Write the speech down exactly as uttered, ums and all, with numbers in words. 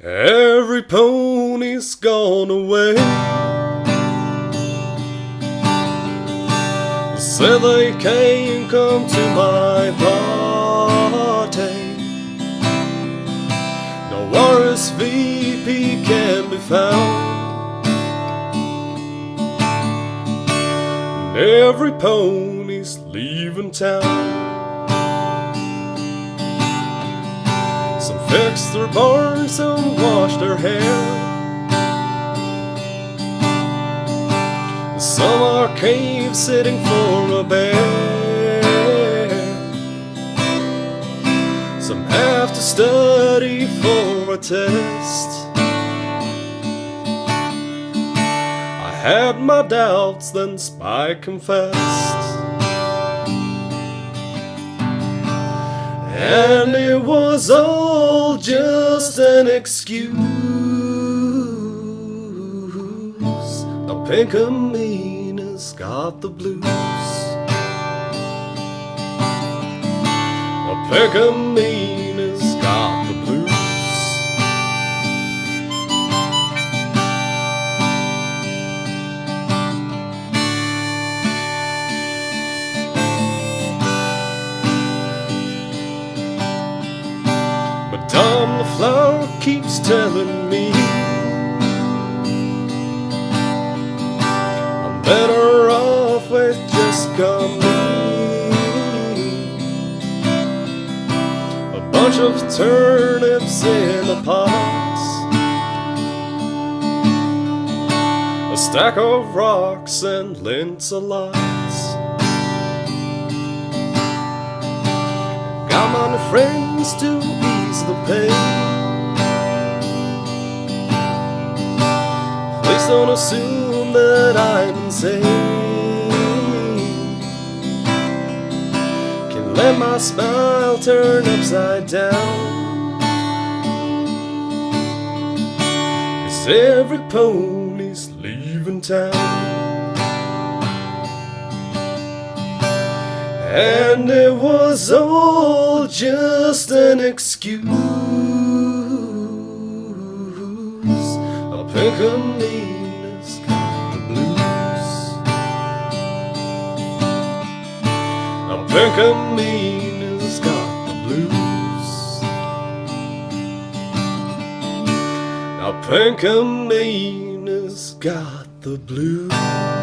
Every pony's gone away. Say they can't come to my party. No R S V P can be found. And every pony's leaving town. Some fixed their barns, some washed their hair. Some are cave sitting for a bear. Some have to study for a test. I had my doubts, then Spike confessed. And it was all just an excuse. A Pinkamina's got the blues. A Pinkamina's got the blues. Madame the Flower keeps telling me I'm better off with just company. A bunch of turnips in a pot, a stack of rocks and Lints-a-lots. Got my new friends to ease the pain. Please don't assume that I'm insane. Can let my smile turn upside down. 'Cause every pony's leaving town. And it was all just an excuse. A Pinkamina's got the blues. A Pinkamina's got the blues. A Pinkamina's got the blues.